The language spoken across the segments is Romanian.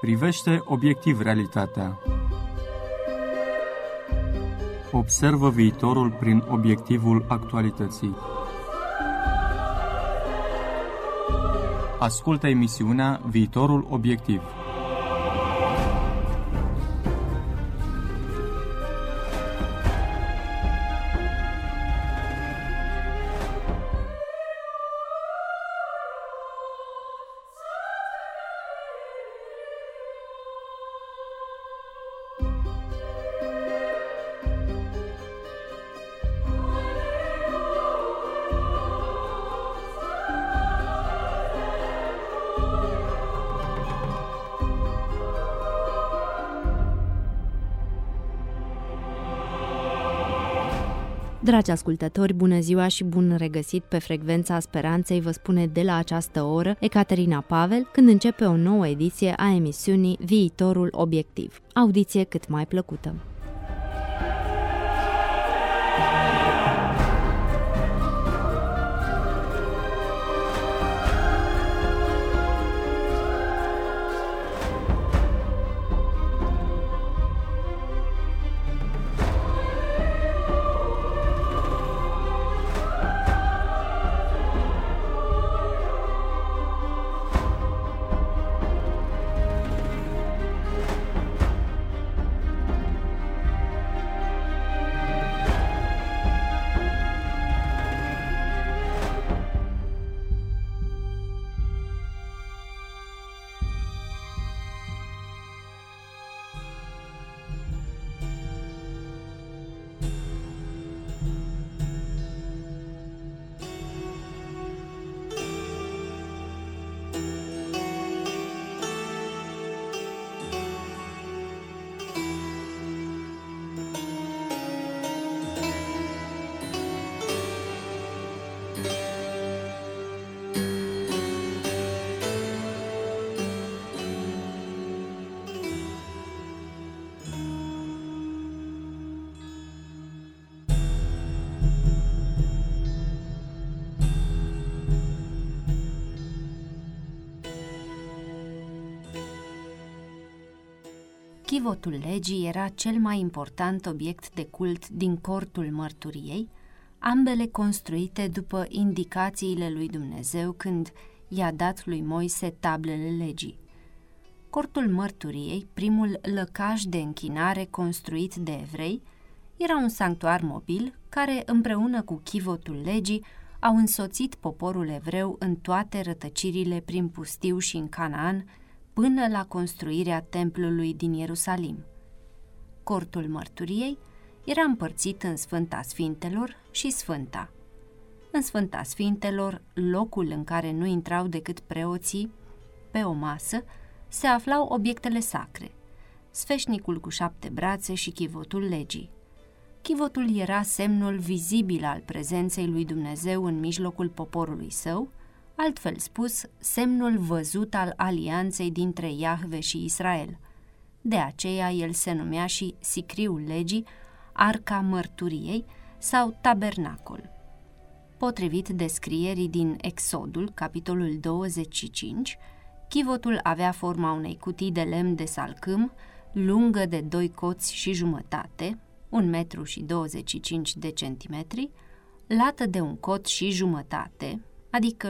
Privește obiectiv realitatea. Observă viitorul prin obiectivul actualității. Ascultă emisiunea Viitorul Obiectiv. Dragi ascultători, bună ziua și bun regăsit pe Frecvența Speranței, vă spune de la această oră Ecaterina Pavel, când începe o nouă ediție a emisiunii Viitorul Obiectiv. Audiție cât mai plăcută! Chivotul legii era cel mai important obiect de cult din cortul mărturiei, ambele construite după indicațiile lui Dumnezeu când i-a dat lui Moise tablele legii. Cortul mărturiei, primul lăcaș de închinare construit de evrei, era un sanctuar mobil care, împreună cu chivotul legii, au însoțit poporul evreu în toate rătăcirile prin pustiu și în Canaan, până la construirea templului din Ierusalim. Cortul mărturiei era împărțit în Sfânta Sfintelor și Sfânta. În Sfânta Sfintelor, locul în care nu intrau decât preoții, pe o masă, se aflau obiectele sacre, sfeșnicul cu 7 brațe și chivotul legii. Chivotul era semnul vizibil al prezenței lui Dumnezeu în mijlocul poporului său, altfel spus, semnul văzut al alianței dintre Iahve și Israel. De aceea el se numea și sicriul legii, arca mărturiei sau tabernacol. Potrivit descrierii din Exodul, capitolul 25, chivotul avea forma unei cutii de lemn de salcâm, lungă de 2 coți și jumătate, 1 metru și 25 de centimetri, lată de 1 cot și jumătate, adică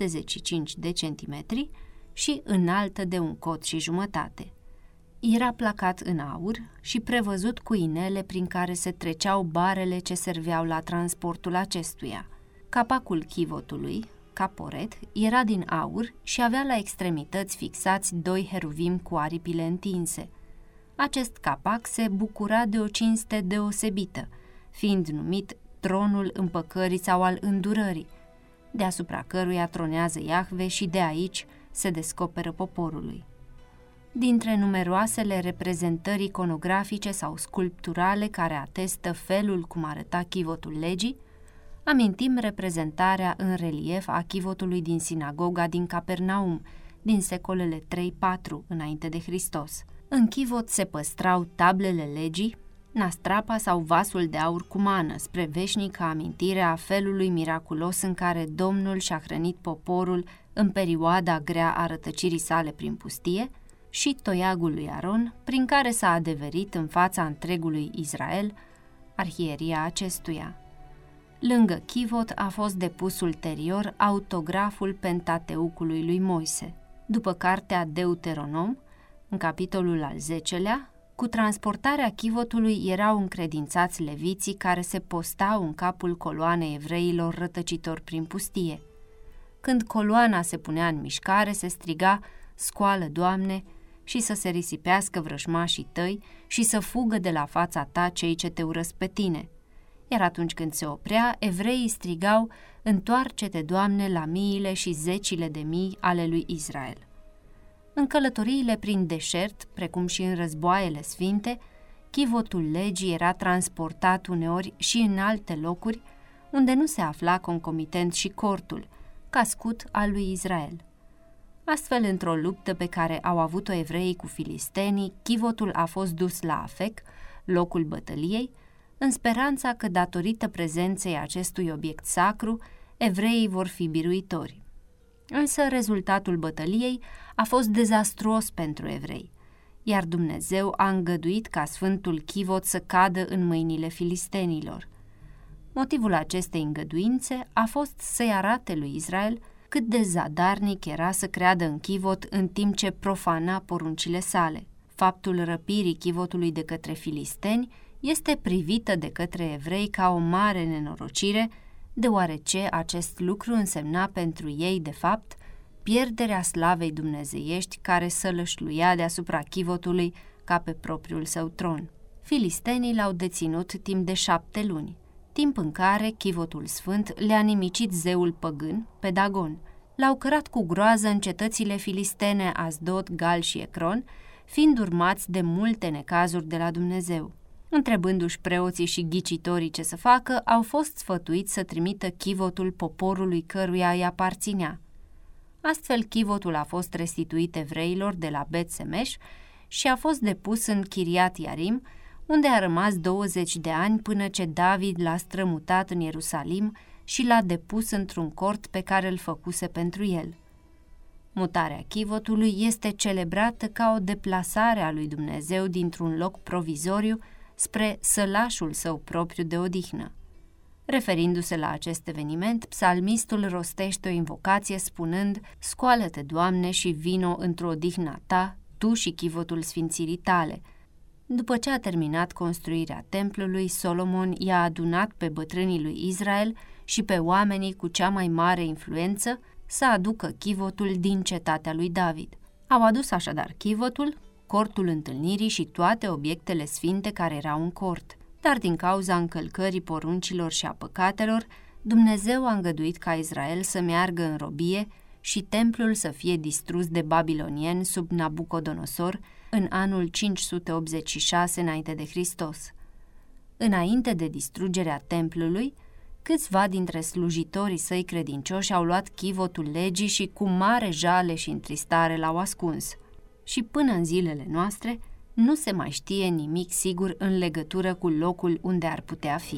75 de centimetri, și înaltă de 1 cot și jumătate. Era placat în aur și prevăzut cu inele prin care se treceau barele ce serveau la transportul acestuia. Capacul chivotului, caporet, era din aur și avea la extremități fixați 2 heruvim cu aripile întinse. Acest capac se bucura de o cinste deosebită, fiind numit tronul împăcării sau al îndurării, deasupra căruia tronează Iahve și de aici se descoperă poporului. Dintre numeroasele reprezentări iconografice sau sculpturale care atestă felul cum arăta chivotul legii, amintim reprezentarea în relief a chivotului din sinagoga din Capernaum, din secolele 3-4 înainte de Hristos. În chivot se păstrau tablele legii, nastrapa sau vasul de aur cu mană, spre veșnică amintire a felului miraculos în care Domnul și-a hrănit poporul în perioada grea a rătăcirii sale prin pustie, și toiagul lui Aron, prin care s-a adeverit în fața întregului Israel arhieria acestuia. Lângă chivot a fost depus ulterior autograful Pentateucului lui Moise. După cartea Deuteronom, în capitolul al 10-lea, cu transportarea chivotului erau încredințați leviții care se postau în capul coloanei evreilor rătăcitori prin pustie. Când coloana se punea în mișcare, se striga: "Scoală, Doamne!" și să se risipească vrăjmașii tăi și să fugă de la fața ta cei ce te urăsc pe tine. Iar atunci când se oprea, evreii strigau: "Întoarce-te, Doamne, la miile și zecile de mii ale lui Israel." În călătoriile prin deșert, precum și în războaiele sfinte, chivotul legii era transportat uneori și în alte locuri, unde nu se afla concomitent și cortul, ca scut al lui Israel. Astfel, într-o luptă pe care au avut-o evreii cu filistenii, chivotul a fost dus la Afec, locul bătăliei, în speranța că, datorită prezenței acestui obiect sacru, evreii vor fi biruitori. Însă rezultatul bătăliei a fost dezastruos pentru evrei, iar Dumnezeu a îngăduit ca sfântul chivot să cadă în mâinile filistenilor. Motivul acestei îngăduințe a fost să-i arate lui Israel cât de zadarnic era să creadă în chivot în timp ce profana poruncile sale. Faptul răpirii chivotului de către filisteni este privită de către evrei ca o mare nenorocire, deoarece acest lucru însemna pentru ei, de fapt, pierderea slavei dumnezeiești care sălășluia deasupra chivotului ca pe propriul său tron. Filistenii l-au deținut timp de 7 luni, timp în care chivotul sfânt le-a nimicit zeul păgân pe Dagon. L-au cărat cu groază în cetățile filistene Asdod, Gal și Ecron, fiind urmați de multe necazuri de la Dumnezeu. Întrebându-și preoții și ghicitorii ce să facă, au fost sfătuiți să trimită chivotul poporului căruia îi aparținea. Astfel, chivotul a fost restituit evreilor de la Bet-Semeș și a fost depus în Chiriat Iarim, unde a rămas 20 de ani până ce David l-a strămutat în Ierusalim și l-a depus într-un cort pe care îl făcuse pentru el. Mutarea chivotului este celebrată ca o deplasare a lui Dumnezeu dintr-un loc provizoriu spre sălașul său propriu de odihnă. Referindu-se la acest eveniment, psalmistul rostește o invocație spunând: "Scoală-te, Doamne, și vino într-o odihna ta, tu și chivotul sfințirii tale." După ce a terminat construirea templului, Solomon i-a adunat pe bătrânii lui Israel și pe oamenii cu cea mai mare influență să aducă chivotul din cetatea lui David. Au adus așadar chivotul, cortul întâlnirii și toate obiectele sfinte care erau în cort. Dar din cauza încălcării poruncilor și a păcatelor, Dumnezeu a îngăduit ca Israel să meargă în robie și templul să fie distrus de babilonieni sub Nabucodonosor în anul 586 înainte de Hristos. Înainte de distrugerea templului, câțiva dintre slujitorii săi credincioși au luat chivotul legii și cu mare jale și întristare l-au ascuns. Și până în zilele noastre nu se mai știe nimic sigur în legătură cu locul unde ar putea fi.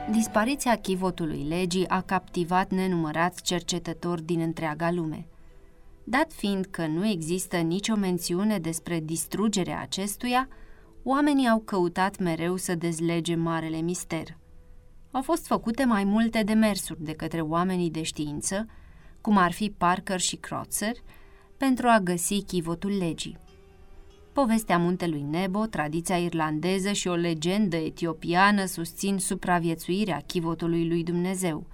Dispariția chivotului legii a captivat nenumărați cercetători din întreaga lume. Dat fiind că nu există nicio mențiune despre distrugerea acestuia, oamenii au căutat mereu să dezlege marele mister. Au fost făcute mai multe demersuri de către oamenii de știință, cum ar fi Parker și Kreutzer, pentru a găsi chivotul legii. Povestea muntelui Nebo, tradiția irlandeză și o legendă etiopiană susțin supraviețuirea chivotului lui Dumnezeu.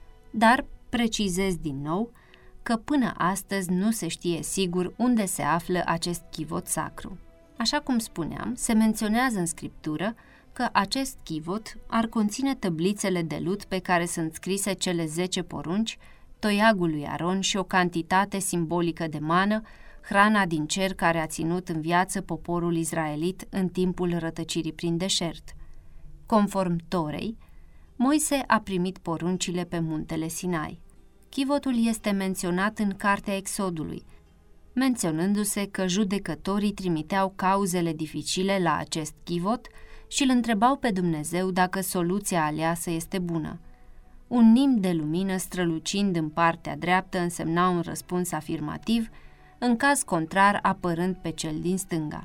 Dar precizez din nou că până astăzi nu se știe sigur unde se află acest chivot sacru. Așa cum spuneam, se menționează în Scriptură că acest chivot ar conține tăblițele de lut pe care sunt scrise cele 10 porunci, toiagul lui Aron și o cantitate simbolică de mană, hrana din cer care a ținut în viață poporul izraelit în timpul rătăcirii prin deșert. Conform Torei, Moise a primit poruncile pe muntele Sinai. Chivotul este menționat în Cartea Exodului, menționându-se că judecătorii trimiteau cauzele dificile la acest chivot și îl întrebau pe Dumnezeu dacă soluția aleasă este bună. Un nimb de lumină strălucind în partea dreaptă însemna un răspuns afirmativ, în caz contrar apărând pe cel din stânga.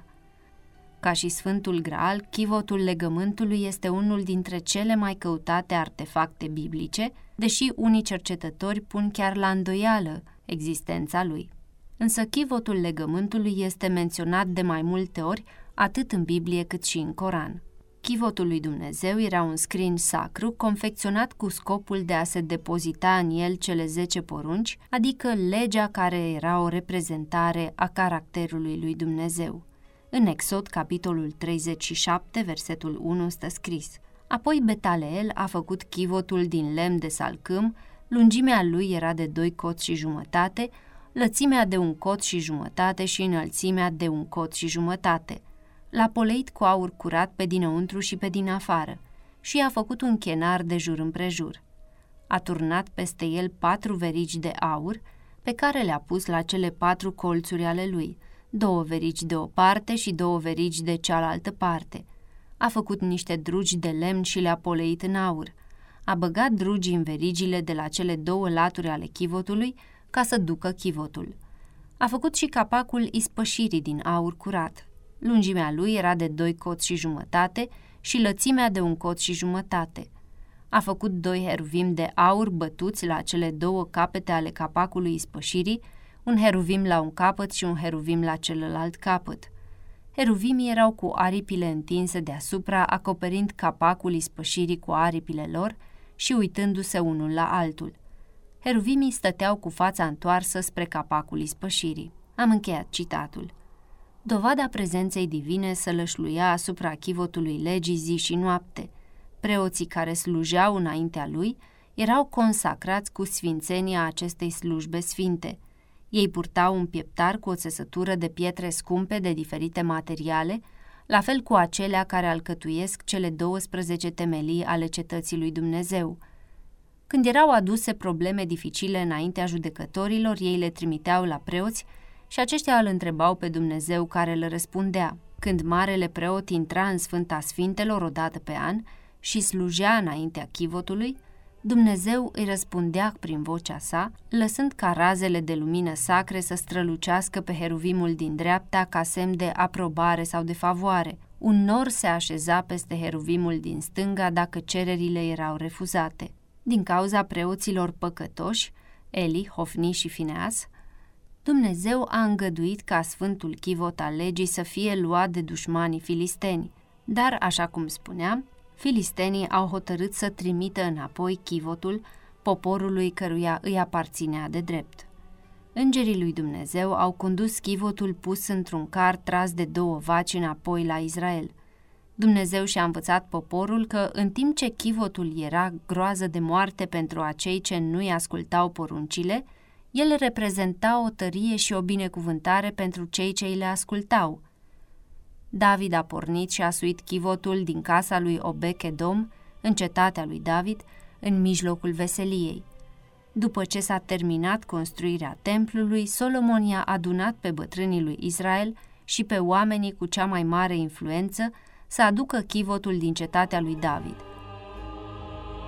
Ca și Sfântul Graal, chivotul legământului este unul dintre cele mai căutate artefacte biblice, deși unii cercetători pun chiar la îndoială existența lui. Însă chivotul legământului este menționat de mai multe ori atât în Biblie cât și în Coran. Chivotul lui Dumnezeu era un scrin sacru confecționat cu scopul de a se depozita în el cele 10 porunci, adică legea care era o reprezentare a caracterului lui Dumnezeu. În Exod, capitolul 37, versetul 1, stă scris: Apoi Betaleel a făcut chivotul din lemn de salcâm, lungimea lui era de 2 coți și jumătate, lățimea de 1 cot și jumătate și înălțimea de 1 cot și jumătate. L-a poleit cu aur curat pe dinăuntru și pe din afară și a făcut un chenar de jur împrejur. A turnat peste el 4 verigi de aur, pe care le-a pus la cele 4 colțuri ale lui, 2 verigi de o parte și 2 verigi de cealaltă parte. A făcut niște drugi de lemn și le-a poleit în aur. A băgat drugii în verigile de la cele 2 laturi ale chivotului ca să ducă chivotul. A făcut și capacul ispășirii din aur curat. Lungimea lui era de 2 coți și jumătate și lățimea de 1 cot și jumătate. A făcut 2 heruvim de aur bătuți la cele 2 capete ale capacului ispășirii, un heruvim la un capăt și un heruvim la celălalt capăt. Heruvimii erau cu aripile întinse deasupra, acoperind capacul ispășirii cu aripile lor și uitându-se unul la altul. Heruvimii stăteau cu fața întoarsă spre capacul ispășirii. Am încheiat citatul. Dovada prezenței divine sălășluia asupra chivotului legii zi și noapte. Preoții care slujeau înaintea lui erau consacrați cu sfințenia acestei slujbe sfinte. Ei purtau un pieptar cu o țesătură de pietre scumpe de diferite materiale, la fel cu acelea care alcătuiesc cele 12 temelii ale cetății lui Dumnezeu. Când erau aduse probleme dificile înaintea judecătorilor, ei le trimiteau la preoți și aceștia îl întrebau pe Dumnezeu, care le răspundea. Când marele preot intra în Sfânta Sfintelor o dată pe an și slujea înaintea chivotului, Dumnezeu îi răspundea prin vocea sa, lăsând ca razele de lumină sacre să strălucească pe heruvimul din dreapta ca semn de aprobare sau de favoare. Un nor se așeza peste heruvimul din stânga dacă cererile erau refuzate. Din cauza preoților păcătoși, Eli, Hofni și Fineas, Dumnezeu a îngăduit ca sfântul chivot al legii să fie luat de dușmanii filisteni, dar, așa cum spuneam, filistenii au hotărât să trimită înapoi chivotul poporului căruia îi aparținea de drept. Îngerii lui Dumnezeu au condus chivotul pus într-un car tras de 2 vaci înapoi la Israel. Dumnezeu și-a învățat poporul că, în timp ce chivotul era groază de moarte pentru acei ce nu-i ascultau poruncile, el reprezenta o tărie și o binecuvântare pentru cei ce îi le ascultau. David a pornit și a suit chivotul din casa lui Obed-Edom, în cetatea lui David, în mijlocul veseliei. După ce s-a terminat construirea templului, Solomon i-a adunat pe bătrânii lui Israel și pe oamenii cu cea mai mare influență să aducă chivotul din cetatea lui David.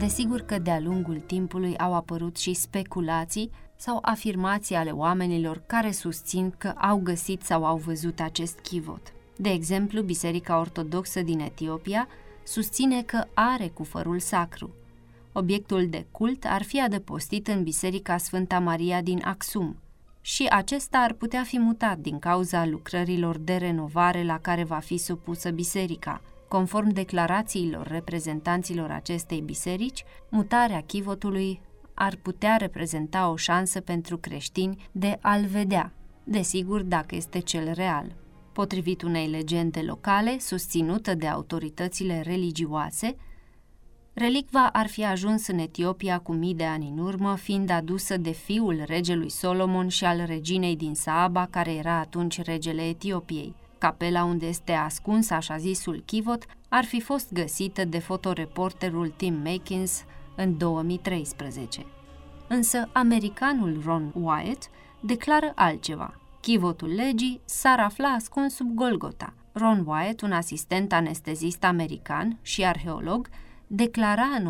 Desigur că de-a lungul timpului au apărut și speculații sau afirmații ale oamenilor care susțin că au găsit sau au văzut acest chivot. De exemplu, Biserica Ortodoxă din Etiopia susține că are cufărul sacru. Obiectul de cult ar fi adăpostit în Biserica Sfânta Maria din Aksum și acesta ar putea fi mutat din cauza lucrărilor de renovare la care va fi supusă biserica. Conform declarațiilor reprezentanților acestei biserici, mutarea chivotului ar putea reprezenta o șansă pentru creștini de a-l vedea, desigur dacă este cel real. Potrivit unei legende locale, susținută de autoritățile religioase, relicva ar fi ajuns în Etiopia cu mii de ani în urmă, fiind adusă de fiul regelui Solomon și al reginei din Saaba, care era atunci regele Etiopiei. Capela unde este ascuns așa zisul chivot ar fi fost găsită de fotoreporterul Tim Makins în 2013. Însă americanul Ron Wyatt declară altceva. Chivotul legii s-ar afla ascuns sub Golgota. Ron Wyatt, un asistent anestezist american și arheolog, declara în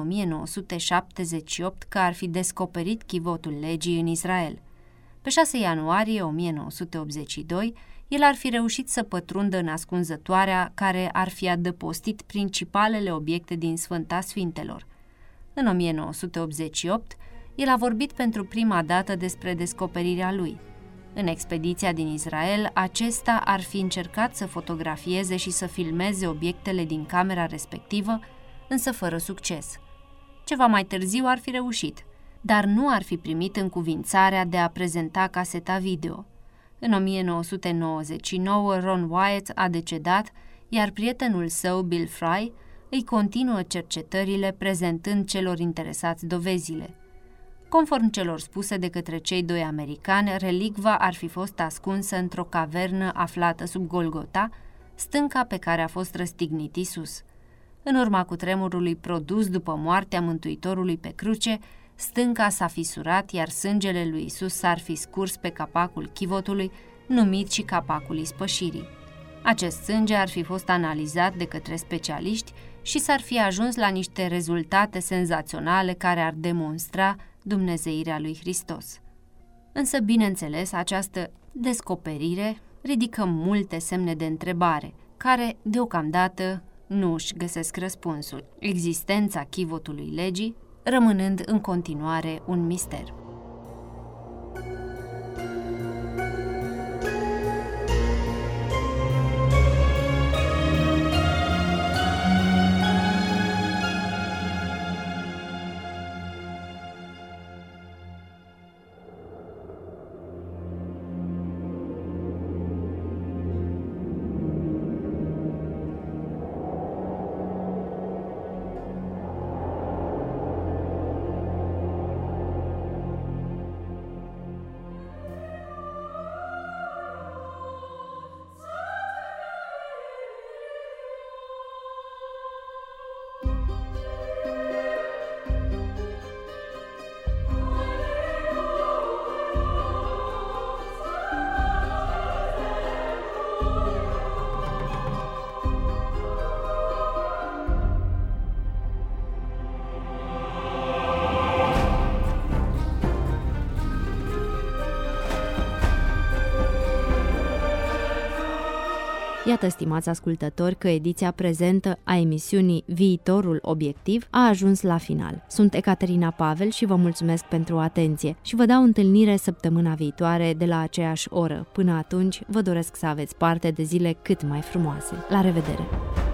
1978 că ar fi descoperit chivotul legii în Israel. Pe 6 ianuarie 1982, el ar fi reușit să pătrundă în ascunzătoarea care ar fi adăpostit principalele obiecte din Sfânta Sfintelor. În 1988, el a vorbit pentru prima dată despre descoperirea lui. În expediția din Israel, acesta ar fi încercat să fotografieze și să filmeze obiectele din camera respectivă, însă fără succes. Ceva mai târziu ar fi reușit, dar nu ar fi primit încuvințarea de a prezenta caseta video. În 1999, Ron Wyatt a decedat, iar prietenul său, Bill Fry, îi continuă cercetările prezentând celor interesați dovezile. Conform celor spuse de către cei doi americani, relicva ar fi fost ascunsă într-o cavernă aflată sub Golgota, stânca pe care a fost răstignit Iisus. În urma cutremurului produs după moartea Mântuitorului pe cruce, stânca s-a fisurat, iar sângele lui Iisus s-ar fi scurs pe capacul chivotului, numit și capacul ispășirii. Acest sânge ar fi fost analizat de către specialiști și s-ar fi ajuns la niște rezultate senzaționale care ar demonstra dumnezeirea lui Hristos. Însă, bineînțeles, această descoperire ridică multe semne de întrebare, care, deocamdată, nu își găsesc răspunsul. Existența chivotului legii rămânând în continuare un mister. Iată, stimați ascultători, că ediția prezentă a emisiunii Viitorul Obiectiv a ajuns la final. Sunt Ecaterina Pavel și vă mulțumesc pentru atenție și vă dau întâlnire săptămâna viitoare de la aceeași oră. Până atunci, vă doresc să aveți parte de zile cât mai frumoase. La revedere!